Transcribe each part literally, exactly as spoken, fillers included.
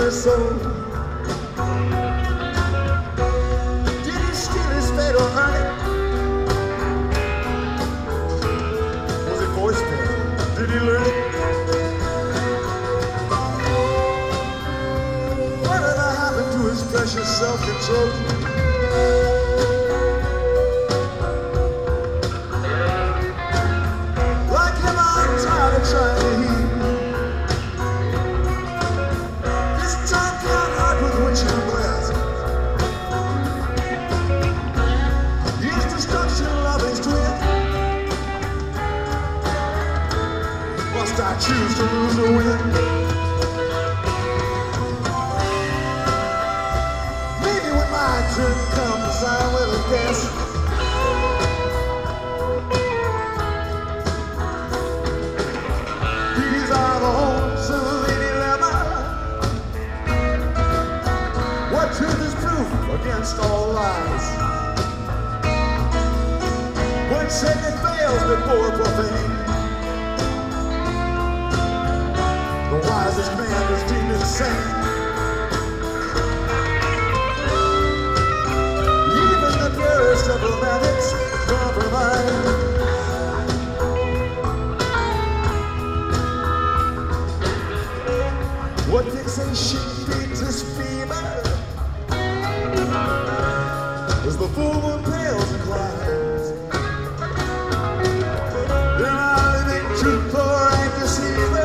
her soul? Did he steal his fate or earn it? Was it voice there? Did he learn it? Whatever happened to his precious self-control? Like him, I'm tired of trying to heal. This time can't hurt with windshield glass. His destruction of his twin. Must I choose to lose or win? Maybe when my turn comes, I will guess. These are the homes of Lady Lemma. What truth is proof against all lies? When Satan fails before profane, the wisest man is deemed insane. Even the purest of romantics compromise. What fixation feeds this fever? As the full moon pales and climbs, am I living truth or ain't deceiver?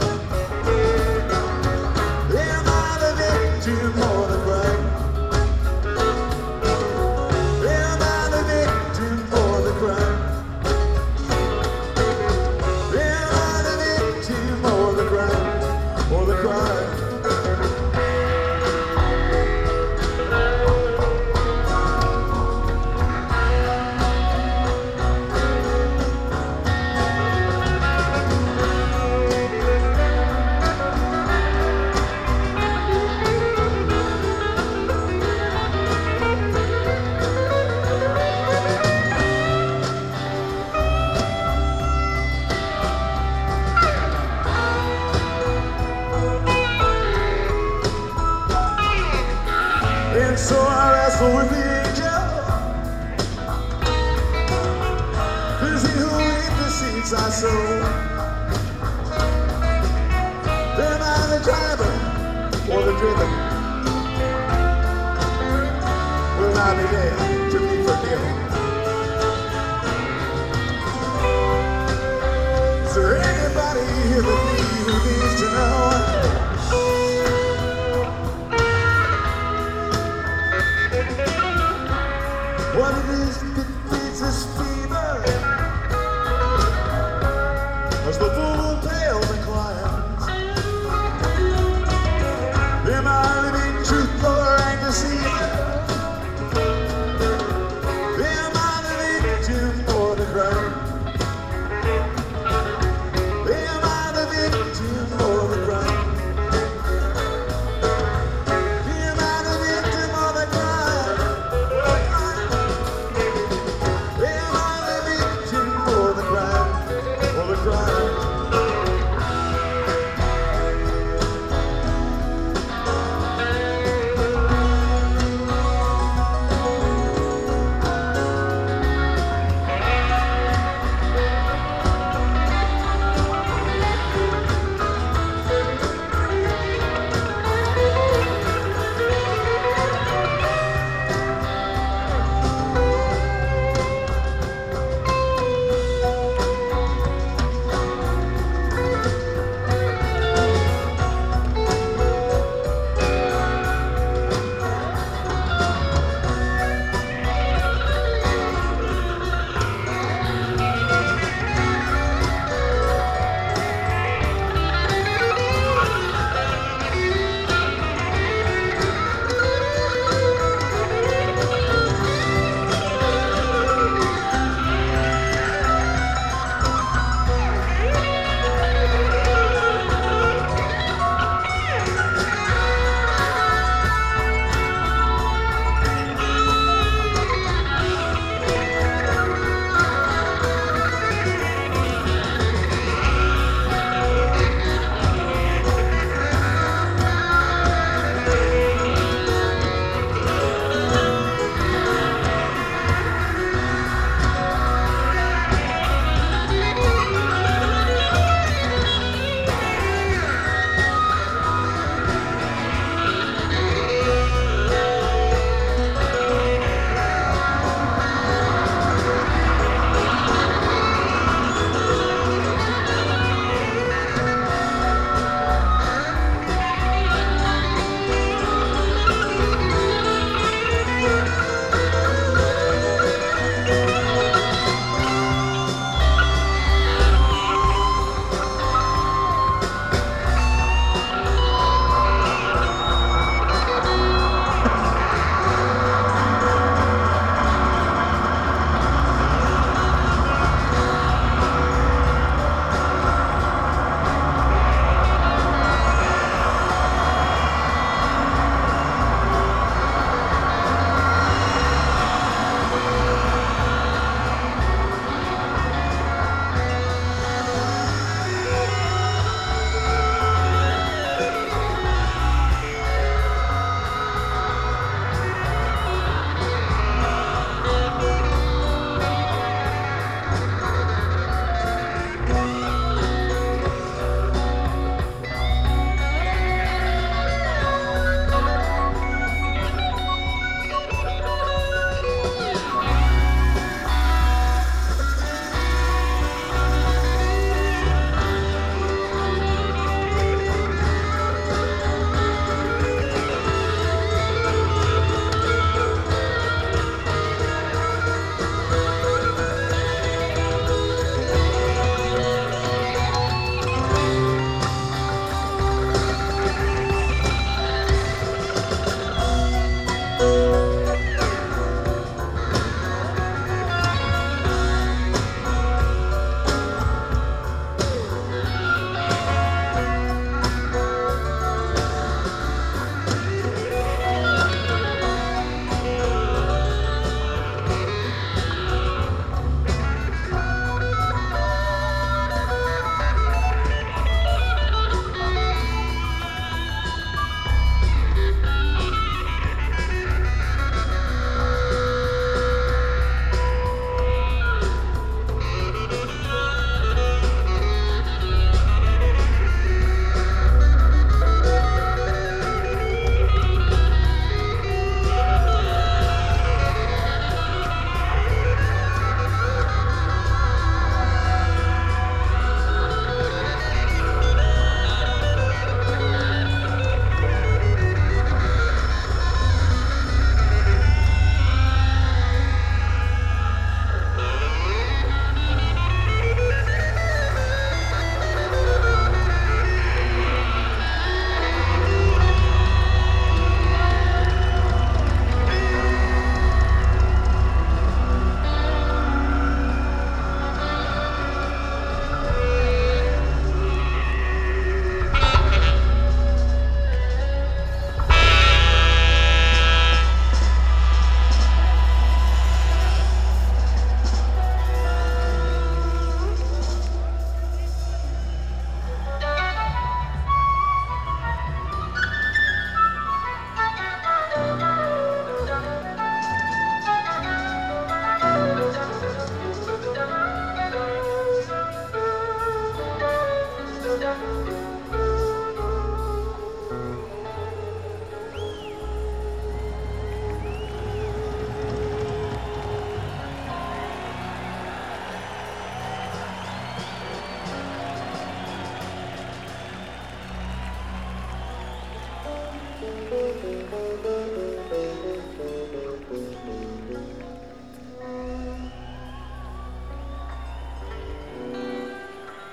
Am I the victim or the crime? Am I the victim or the crime? Am I the victim or the crime? Or the crime? And so I wrestle with the angel. Is he who reaped the seeds I sow? Am I the driver or the driven? Will I be there to be forgiven? Is there anybody here but me who needs to know?